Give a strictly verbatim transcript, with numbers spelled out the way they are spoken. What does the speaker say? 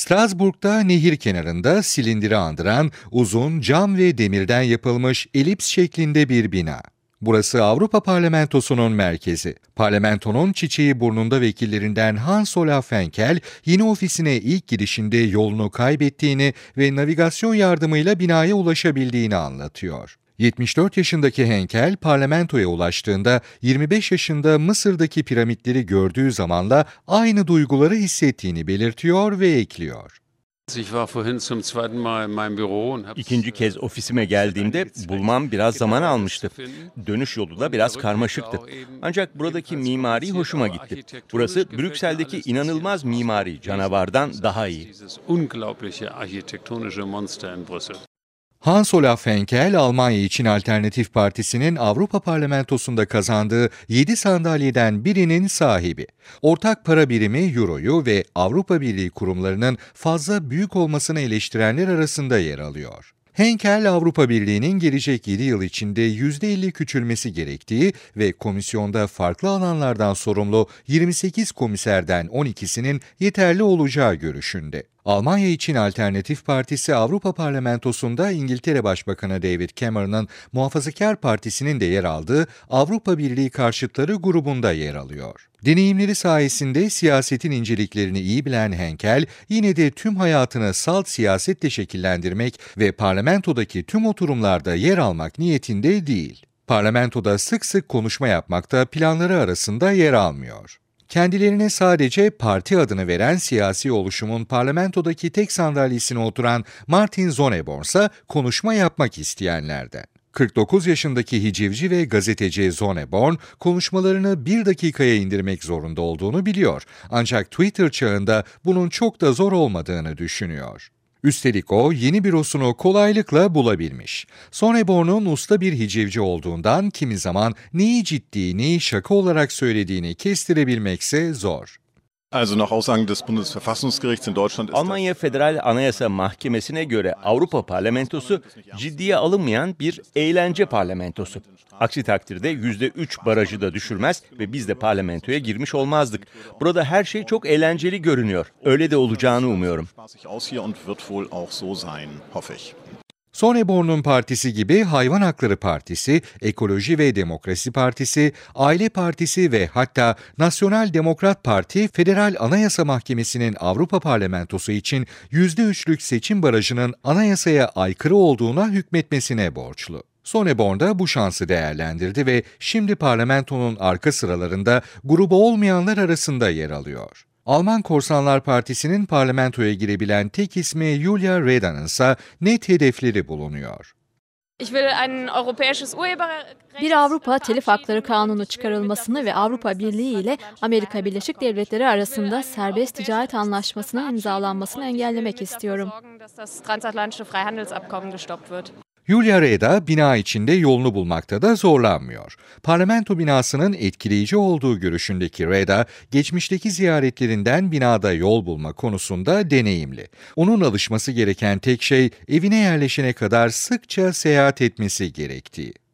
Strasbourg'da nehir kenarında silindiri andıran uzun cam ve demirden yapılmış elips şeklinde bir bina. Burası Avrupa Parlamentosu'nun merkezi. Parlamentonun çiçeği burnunda vekillerinden Hans Olaf Henkel, yeni ofisine ilk girişinde yolunu kaybettiğini ve navigasyon yardımıyla binaya ulaşabildiğini anlatıyor. yetmiş dört yaşındaki Henkel, parlamentoya ulaştığında yirmi beş yaşında Mısır'daki piramitleri gördüğü zamanla aynı duyguları hissettiğini belirtiyor ve ekliyor. İkinci kez ofisime geldiğimde bulmam biraz zaman almıştı. Dönüş yolu da biraz karmaşıktı. Ancak buradaki mimari hoşuma gitti. Burası Brüksel'deki inanılmaz mimari canavardan daha iyi. Hans Olaf Henkel, Almanya İçin Alternatif Partisi'nin Avrupa Parlamentosu'nda kazandığı yedi sandalyeden birinin sahibi. Ortak para birimi Euro'yu ve Avrupa Birliği kurumlarının fazla büyük olmasını eleştirenler arasında yer alıyor. Henkel, Avrupa Birliği'nin gelecek yedi yıl içinde yüzde elli küçülmesi gerektiği ve komisyonda farklı alanlardan sorumlu yirmi sekiz komiserden on ikisinin yeterli olacağı görüşünde. Almanya İçin Alternatif Partisi Avrupa Parlamentosu'nda İngiltere Başbakanı David Cameron'ın Muhafazakar Partisi'nin de yer aldığı Avrupa Birliği karşıtları grubunda yer alıyor. Deneyimleri sayesinde siyasetin inceliklerini iyi bilen Henkel, yine de tüm hayatını salt siyasetle şekillendirmek ve parlamentodaki tüm oturumlarda yer almak niyetinde değil. Parlamentoda sık sık konuşma yapmakta planları arasında yer almıyor. Kendilerine sadece parti adını veren siyasi oluşumun parlamentodaki tek sandalyesine oturan Martin Sonneborn ise konuşma yapmak isteyenlerden. kırk dokuz yaşındaki hicivci ve gazeteci Sonneborn, konuşmalarını bir dakikaya indirmek zorunda olduğunu biliyor. Ancak Twitter çağında bunun çok da zor olmadığını düşünüyor. Üstelik o, yeni bürosunu kolaylıkla bulabilmiş. Sonneborn'un usta bir hicivci olduğundan kimi zaman neyi ciddi, neyi şaka olarak söylediğini kestirebilmekse zor. Also nach Aussagen des Bundesverfassungsgerichts in Deutschland ist Almanya Federal Anayasa Mahkemesi'ne göre Avrupa Parlamentosu ciddiye alınmayan bir eğlence parlamentosu. Aksi takdirde yüzde üç barajı da düşürmez ve biz de parlamentoya girmiş olmazdık. Burada her şey çok eğlenceli görünüyor. Öyle de olacağını umuyorum. Sonneborn'un partisi gibi Hayvan Hakları Partisi, Ekoloji ve Demokrasi Partisi, Aile Partisi ve hatta Nasyonal Demokrat Parti, Federal Anayasa Mahkemesi'nin Avrupa Parlamentosu için yüzde üçlük seçim barajının anayasaya aykırı olduğuna hükmetmesine borçlu. Sonneborn da bu şansı değerlendirdi ve şimdi parlamentonun arka sıralarında grubu olmayanlar arasında yer alıyor. Alman Korsanlar Partisi'nin parlamentoya girebilen tek ismi Julia Reda'nın ise net hedefleri bulunuyor. Bir Avrupa Telif Hakları Kanunu çıkarılmasını ve Avrupa Birliği ile Amerika Birleşik Devletleri arasında serbest ticaret anlaşmasının imzalanmasını engellemek istiyorum. Julia Reda, bina içinde yolunu bulmakta da zorlanmıyor. Parlamento binasının etkileyici olduğu görüşündeki Reda, geçmişteki ziyaretlerinden binada yol bulma konusunda deneyimli. Onun alışması gereken tek şey evine yerleşene kadar sıkça seyahat etmesi gerektiği.